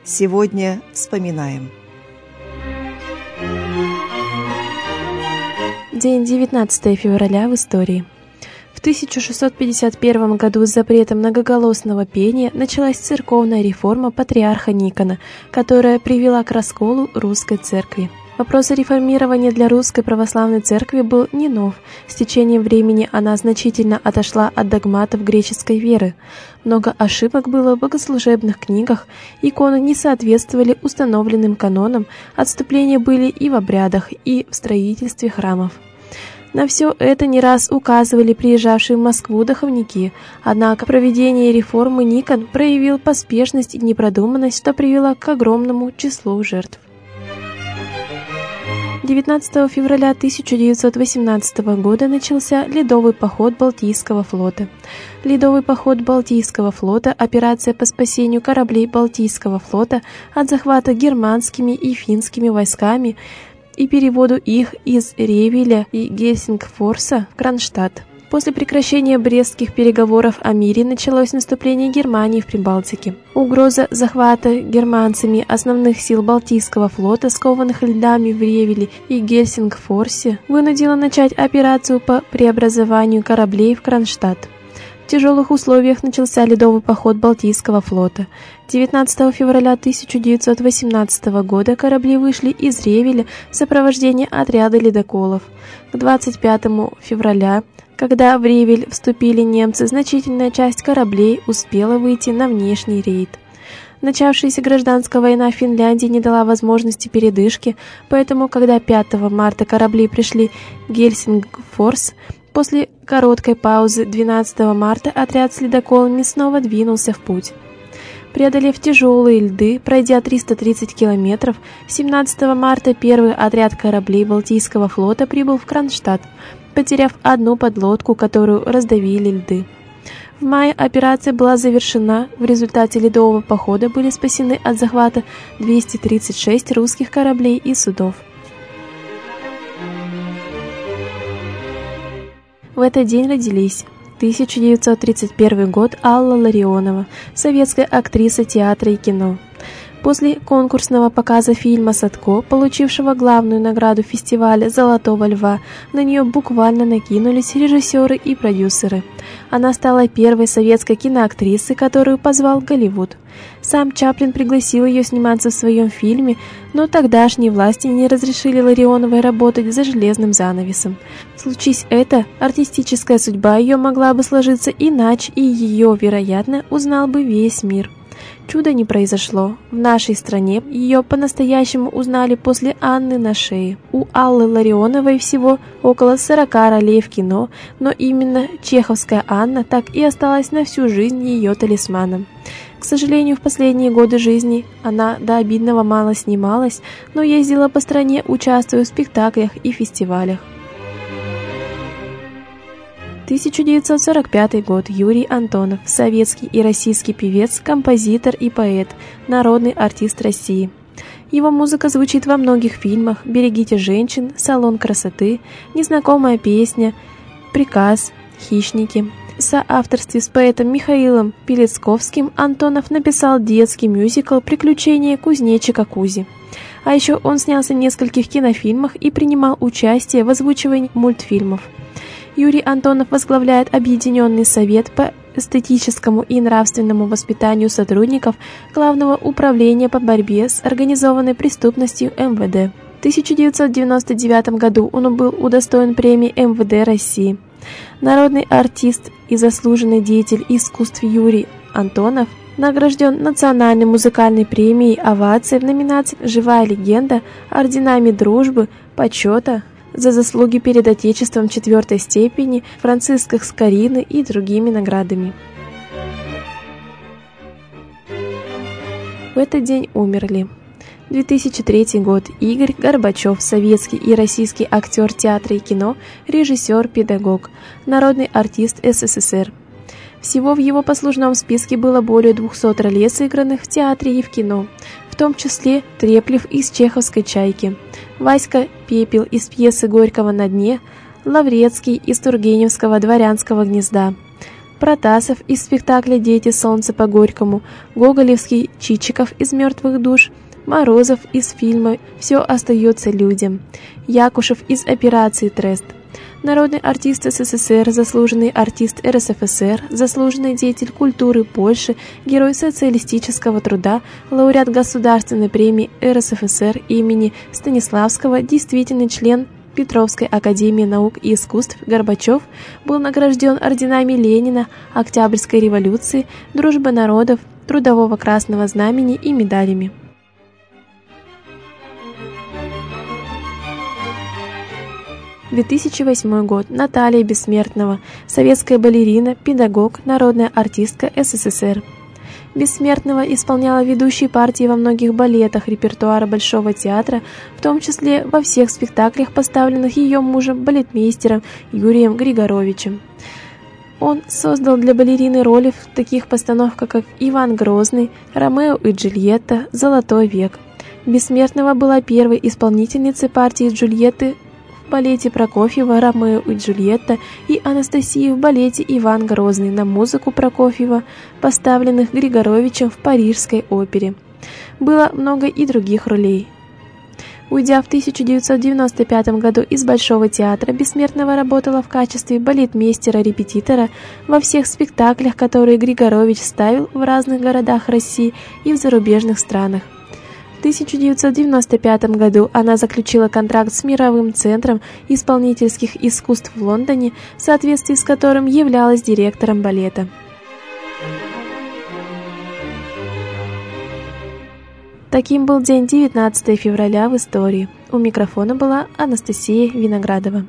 Сегодня вспоминаем. День 19 февраля в истории. В 1651 году с запретом многоголосного пения началась церковная реформа патриарха Никона, которая привела к расколу русской церкви. Вопрос о реформировании для русской православной церкви был не нов. С течением времени она значительно отошла от догматов греческой веры. Много ошибок было в богослужебных книгах, иконы не соответствовали установленным канонам, отступления были и в обрядах, и в строительстве храмов. На все это не раз указывали приезжавшие в Москву духовники, однако проведение реформы Никон проявил поспешность и непродуманность, что привело к огромному числу жертв. 19 февраля 1918 года начался Ледовый поход Балтийского флота. Ледовый поход Балтийского флота – операция по спасению кораблей Балтийского флота от захвата германскими и финскими войсками и переводу их из Ревеля и Гельсингфорса в Кронштадт. После прекращения брестских переговоров о мире началось наступление Германии в Прибалтике. Угроза захвата германцами основных сил Балтийского флота, скованных льдами в Ревеле и Гельсингфорсе, вынудила начать операцию по преобразованию кораблей в Кронштадт. В тяжелых условиях начался Ледовый поход Балтийского флота. 19 февраля 1918 года корабли вышли из Ревеля в сопровождении отряда ледоколов. К 25 февраля, когда в Ревель вступили немцы, значительная часть кораблей успела выйти на внешний рейд. Начавшаяся гражданская война в Финляндии не дала возможности передышки, поэтому, когда 5 марта корабли пришли в Гельсингфорс, после короткой паузы 12 марта отряд с ледоколами снова двинулся в путь. Преодолев тяжелые льды, пройдя 330 километров, 17 марта первый отряд кораблей Балтийского флота прибыл в Кронштадт, потеряв одну подлодку, которую раздавили льды. В мае операция была завершена, в результате ледового похода были спасены от захвата 236 русских кораблей и судов. В этот день родились 1931 год Алла Ларионова, советская актриса театра и кино. После конкурсного показа фильма «Садко», получившего главную награду фестиваля «Золотого льва», на нее буквально накинулись режиссеры и продюсеры. Она стала первой советской киноактрисой, которую позвал Голливуд. Сам Чаплин пригласил ее сниматься в своем фильме, но тогдашние власти не разрешили Ларионовой работать за железным занавесом. Случись это, артистическая судьба ее могла бы сложиться иначе, и ее, вероятно, узнал бы весь мир. Чудо не произошло. В нашей стране ее по-настоящему узнали после Анны на шее. У Аллы Ларионовой всего около 40 ролей в кино, но именно чеховская Анна так и осталась на всю жизнь ее талисманом. К сожалению, в последние годы жизни она до обидного мало снималась, но ездила по стране, участвуя в спектаклях и фестивалях. 1945 год. Юрий Антонов, советский и российский певец, композитор и поэт, народный артист России. Его музыка звучит во многих фильмах: «Берегите женщин», «Салон красоты», «Незнакомая песня», «Приказ», «Хищники». В соавторстве с поэтом Михаилом Пелецковским Антонов написал детский мюзикл «Приключения кузнечика Кузи». А еще он снялся в нескольких кинофильмах и принимал участие в озвучивании мультфильмов. Юрий Антонов возглавляет Объединенный совет по эстетическому и нравственному воспитанию сотрудников Главного управления по борьбе с организованной преступностью МВД. В 1999 году он был удостоен премии МВД России. Народный артист и заслуженный деятель искусств Юрий Антонов награжден Национальной музыкальной премией «Овация» в номинации «Живая легенда», орденами Дружбы, Почета за заслуги перед Отечеством 4-й степени, Францисках Скорины и другими наградами. В этот день умерли: 2003 год. Игорь Горбачев, советский и российский актер театра и кино, режиссер, педагог, народный артист СССР. Всего в его послужном списке было более 200 ролей, сыгранных в театре и в кино, в том числе Треплев из чеховской «Чайки», Васька Пепел из пьесы Горького «На дне», Лаврецкий из Тургеневского «Дворянского гнезда», Протасов из спектакля «Дети солнца» по Горькому, гоголевский Чичиков из «Мертвых душ», Морозов из фильма «Все остается людям», Якушев из «Операции Трест». Народный артист СССР, заслуженный артист РСФСР, заслуженный деятель культуры Польши, герой социалистического труда, лауреат Государственной премии РСФСР имени Станиславского, действительный член Петровской академии наук и искусств Горбачев был награжден орденами Ленина, Октябрьской революции, Дружбы народов, Трудового Красного Знамени и медалями. 2008 год. Наталья Бессмертного, советская балерина, педагог, народная артистка СССР. Бессмертного исполняла ведущие партии во многих балетах репертуара Большого театра, в том числе во всех спектаклях, поставленных ее мужем, балетмейстером Юрием Григоровичем. Он создал для балерины роли в таких постановках, как «Иван Грозный», «Ромео и Джульетта», «Золотой век». Бессмертного была первой исполнительницей партии Джульетты в балете Прокофьева «Ромео и Джульетта» и Анастасии в балете «Иван Грозный» на музыку Прокофьева, поставленных Григоровичем в Парижской опере. Было много и других ролей. Уйдя в 1995 году из Большого театра, Бессмертного работала в качестве балетмейстера-репетитора во всех спектаклях, которые Григорович ставил в разных городах России и в зарубежных странах. В 1995 году она заключила контракт с Мировым центром исполнительских искусств в Лондоне, в соответствии с которым являлась директором балета. Таким был день 19 февраля в истории. У микрофона была Анастасия Виноградова.